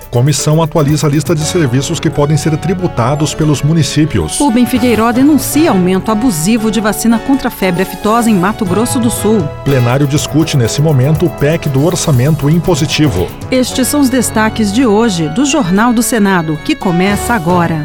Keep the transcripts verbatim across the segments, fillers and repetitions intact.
Comissão atualiza a lista de serviços que podem ser tributados pelos municípios. Rubem Figueiró denuncia aumento abusivo de vacina contra a febre aftosa em Mato Grosso do Sul. Plenário discute nesse momento o P E C do orçamento impositivo. Estes são os destaques de hoje do Jornal do Senado, que começa agora.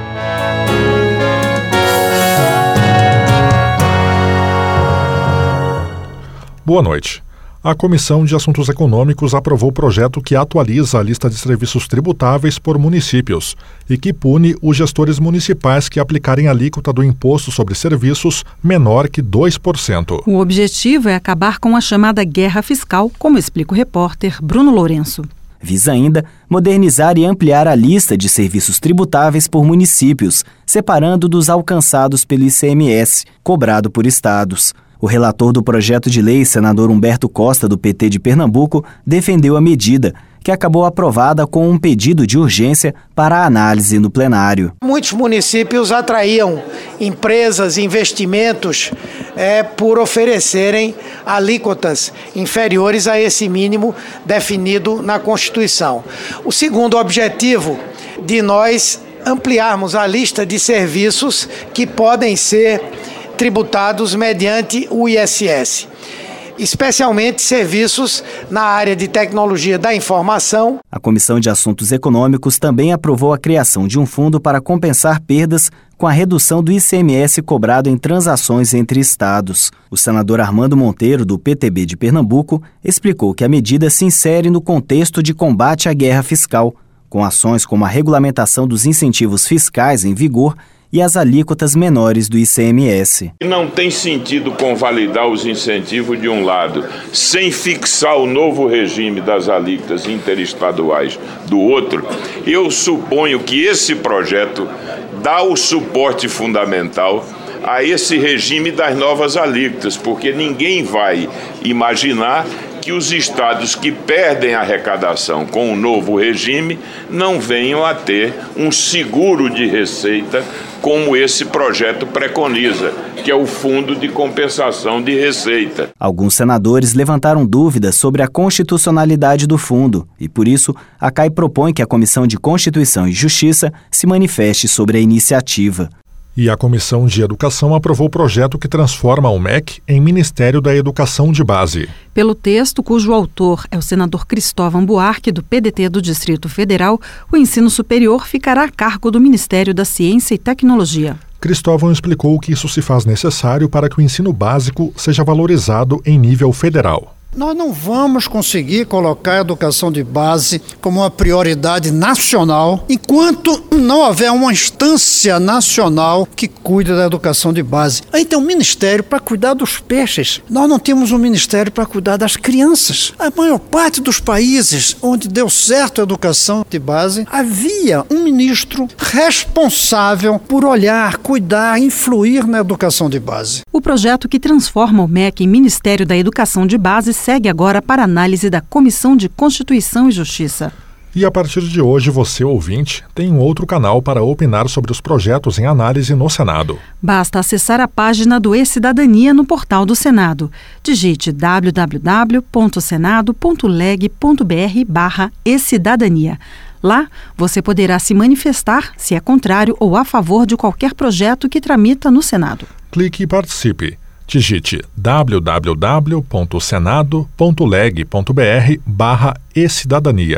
Boa noite. A Comissão de Assuntos Econômicos aprovou o projeto que atualiza a lista de serviços tributáveis por municípios e que pune os gestores municipais que aplicarem a alíquota do imposto sobre serviços menor que dois por cento. O objetivo é acabar com a chamada guerra fiscal, como explica o repórter Bruno Lourenço. Visa ainda modernizar e ampliar a lista de serviços tributáveis por municípios, separando dos alcançados pelo I C M S, cobrado por estados. O relator do projeto de lei, senador Humberto Costa, do P T de Pernambuco, defendeu a medida, que acabou aprovada com um pedido de urgência para análise no plenário. Muitos municípios atraíam empresas, investimentos é, por oferecerem alíquotas inferiores a esse mínimo definido na Constituição. O segundo objetivo de nós ampliarmos a lista de serviços que podem ser tributados mediante o I S S, especialmente serviços na área de tecnologia da informação. A Comissão de Assuntos Econômicos também aprovou a criação de um fundo para compensar perdas com a redução do I C M S cobrado em transações entre estados. O senador Armando Monteiro, do P T B de Pernambuco, explicou que a medida se insere no contexto de combate à guerra fiscal, com ações como a regulamentação dos incentivos fiscais em vigor e as alíquotas menores do I C M S. Não tem sentido convalidar os incentivos de um lado, sem fixar o novo regime das alíquotas interestaduais do outro. Eu suponho que esse projeto dá o suporte fundamental a esse regime das novas alíquotas, porque ninguém vai imaginar que os estados que perdem a arrecadação com o novo regime não venham a ter um seguro de receita como esse projeto preconiza, que é o Fundo de Compensação de Receita. Alguns senadores levantaram dúvidas sobre a constitucionalidade do fundo e, por isso, a C A I propõe que a Comissão de Constituição e Justiça se manifeste sobre a iniciativa. E a Comissão de Educação aprovou o projeto que transforma o M E C em Ministério da Educação de Base. Pelo texto, cujo autor é o senador Cristóvão Buarque, do P D T do Distrito Federal, o ensino superior ficará a cargo do Ministério da Ciência e Tecnologia. Cristóvão explicou que isso se faz necessário para que o ensino básico seja valorizado em nível federal. Nós não vamos conseguir colocar a educação de base como uma prioridade nacional enquanto não houver uma instância nacional que cuide da educação de base. Aí tem um ministério para cuidar dos peixes. Nós não temos um ministério para cuidar das crianças. A maior parte dos países onde deu certo a educação de base, havia um ministro responsável por olhar, cuidar, influir na educação de base. O projeto que transforma o M E C em Ministério da Educação de Base segue agora para análise da Comissão de Constituição e Justiça. E a partir de hoje, você, ouvinte, tem um outro canal para opinar sobre os projetos em análise no Senado. Basta acessar a página do E-Cidadania no portal do Senado. Digite w w w ponto senado ponto leg ponto b r barra e-cidadania. Lá, você poderá se manifestar se é contrário ou a favor de qualquer projeto que tramita no Senado. Clique e participe. Digite w w w ponto senado ponto leg ponto b r barra e-cidadania.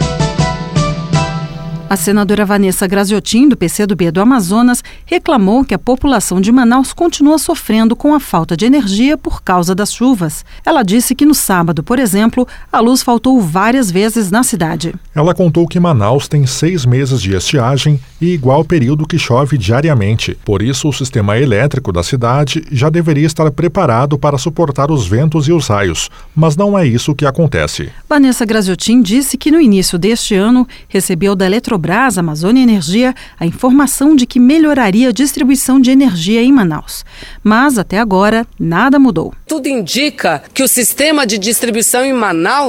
A senadora Vanessa Graziotin, do P C do B do Amazonas, reclamou que a população de Manaus continua sofrendo com a falta de energia por causa das chuvas. Ela disse que no sábado, por exemplo, a luz faltou várias vezes na cidade. Ela contou que Manaus tem seis meses de estiagem e igual período que chove diariamente. Por isso, o sistema elétrico da cidade já deveria estar preparado para suportar os ventos e os raios, mas não é isso que acontece. Vanessa Graziotin disse que no início deste ano recebeu da Eletrobras, Amazônia Energia, a informação de que melhoraria a distribuição de energia em Manaus. Mas, até agora, nada mudou. Tudo indica que o sistema de distribuição em Manaus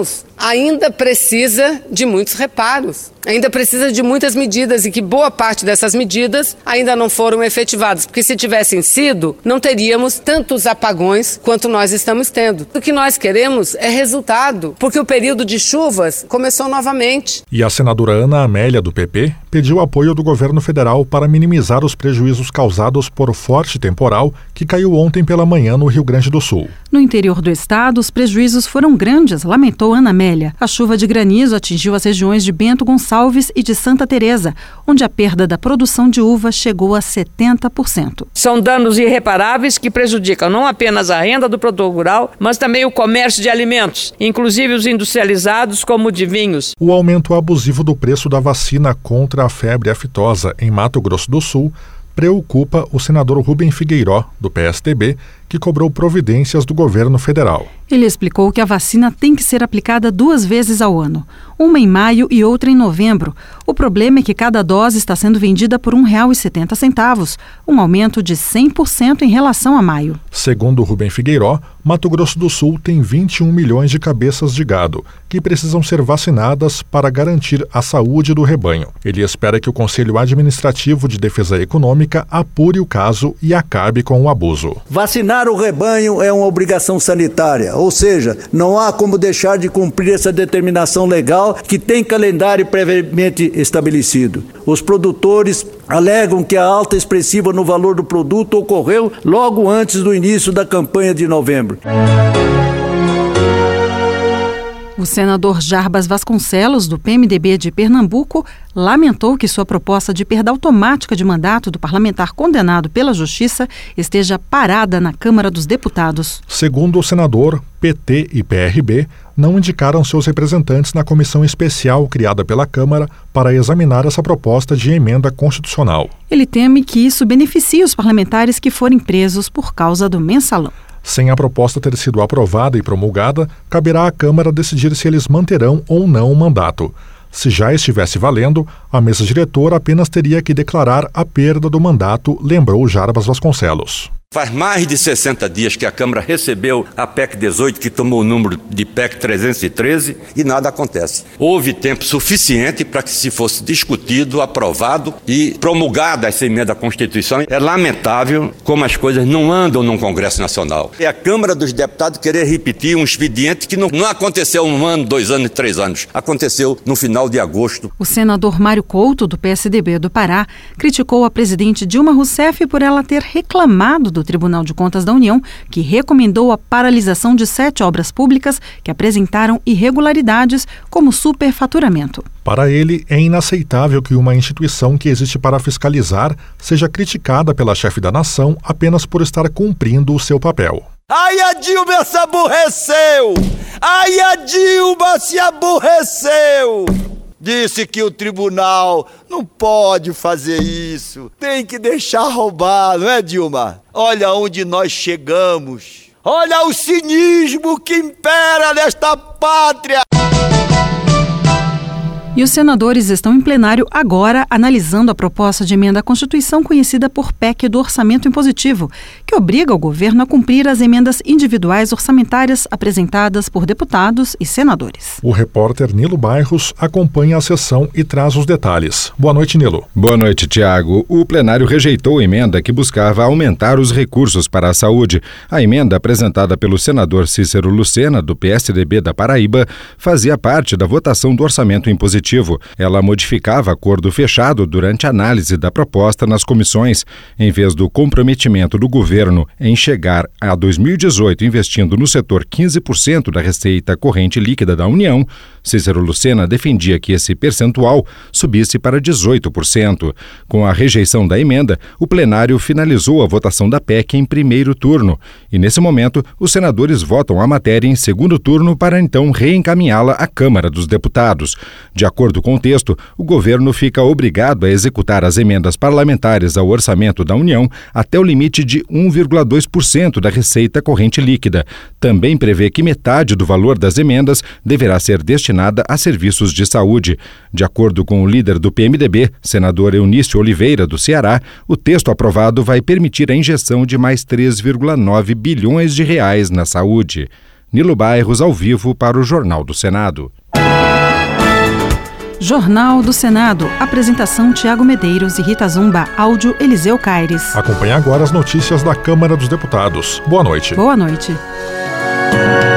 ainda precisa de muitos reparos, ainda precisa de muitas medidas e que boa parte dessas medidas ainda não foram efetivadas, porque se tivessem sido, não teríamos tantos apagões quanto nós estamos tendo. O que nós queremos é resultado, porque o período de chuvas começou novamente. E a senadora Ana Amélia, do P P, pediu apoio do governo federal para minimizar os prejuízos causados por forte temporal que caiu ontem pela manhã no Rio Grande do Sul. No interior do estado, os prejuízos foram grandes, lamentou Ana Amélia. A chuva de granizo atingiu as regiões de Bento Gonçalves e de Santa Teresa, onde a perda da produção de uva chegou a setenta por cento. São danos irreparáveis que prejudicam não apenas a renda do produtor rural, mas também o comércio de alimentos, inclusive os industrializados como o de vinhos. O aumento abusivo do preço da vacina contra a febre aftosa em Mato Grosso do Sul preocupa o senador Rubem Figueiró, do P S D B, que cobrou providências do governo federal. Ele explicou que a vacina tem que ser aplicada duas vezes ao ano, uma em maio e outra em novembro. O problema é que cada dose está sendo vendida por um real e setenta centavos, um aumento de cem por cento em relação a maio. Segundo Rubem Figueiró, Mato Grosso do Sul tem vinte e um milhões de cabeças de gado, que precisam ser vacinadas para garantir a saúde do rebanho. Ele espera que o Conselho Administrativo de Defesa Econômica apure o caso e acabe com o abuso. Vacinar o rebanho é uma obrigação sanitária, ou seja, não há como deixar de cumprir essa determinação legal que tem calendário previamente estabelecido. Os produtores alegam que a alta expressiva no valor do produto ocorreu logo antes do início da campanha de novembro. O senador Jarbas Vasconcelos, do P M D B de Pernambuco, lamentou que sua proposta de perda automática de mandato do parlamentar condenado pela Justiça esteja parada na Câmara dos Deputados. Segundo o senador, P T e P R B não indicaram seus representantes na comissão especial criada pela Câmara para examinar essa proposta de emenda constitucional. Ele teme que isso beneficie os parlamentares que forem presos por causa do mensalão. Sem a proposta ter sido aprovada e promulgada, caberá à Câmara decidir se eles manterão ou não o mandato. Se já estivesse valendo, a mesa diretora apenas teria que declarar a perda do mandato, lembrou Jarbas Vasconcelos. Faz mais de sessenta dias que a Câmara recebeu a P E C dezoito, que tomou o número de P E C trezentos e treze, e nada acontece. Houve tempo suficiente para que se fosse discutido, aprovado e promulgada essa emenda à Constituição. É lamentável como as coisas não andam no Congresso Nacional. É a Câmara dos Deputados querer repetir um expediente que não, não aconteceu um ano, dois anos, três anos. Aconteceu no final de agosto. O senador Mário Couto, do P S D B do Pará, criticou a presidente Dilma Rousseff por ela ter reclamado do Tribunal de Contas da União, que recomendou a paralisação de sete obras públicas que apresentaram irregularidades, como superfaturamento. Para ele, é inaceitável que uma instituição que existe para fiscalizar seja criticada pela chefe da nação apenas por estar cumprindo o seu papel. Ai, a Dilma se aborreceu! Ai, a Dilma se aborreceu! Disse que o tribunal não pode fazer isso, tem que deixar roubar, não é, Dilma? Olha onde nós chegamos, olha o cinismo que impera nesta pátria! E os senadores estão em plenário agora analisando a proposta de emenda à Constituição conhecida por P E C do Orçamento Impositivo, que obriga o governo a cumprir as emendas individuais orçamentárias apresentadas por deputados e senadores. O repórter Nilo Bairros acompanha a sessão e traz os detalhes. Boa noite, Nilo. Boa noite, Tiago. O plenário rejeitou a emenda que buscava aumentar os recursos para a saúde. A emenda apresentada pelo senador Cícero Lucena, do P S D B da Paraíba, fazia parte da votação do Orçamento Impositivo. Ela modificava acordo fechado durante a análise da proposta nas comissões. Em vez do comprometimento do governo em chegar a dois mil e dezoito investindo no setor quinze por cento da receita corrente líquida da União, Cícero Lucena defendia que esse percentual subisse para dezoito por cento. Com a rejeição da emenda, o plenário finalizou a votação da P E C em primeiro turno. E, nesse momento, os senadores votam a matéria em segundo turno para então reencaminhá-la à Câmara dos Deputados. De acordo com o texto, o governo fica obrigado a executar as emendas parlamentares ao orçamento da União até o limite de um vírgula dois por cento da receita corrente líquida. Também prevê que metade do valor das emendas deverá ser destinada a serviços de saúde. De acordo com o líder do P M D B, senador Eunício Oliveira, do Ceará, o texto aprovado vai permitir a injeção de mais três vírgula nove bilhões de reais na saúde. Nilo Bairros, ao vivo, para o Jornal do Senado. Jornal do Senado. Apresentação Tiago Medeiros e Rita Zumba. Áudio Eliseu Caires. Acompanhe agora as notícias da Câmara dos Deputados. Boa noite. Boa noite.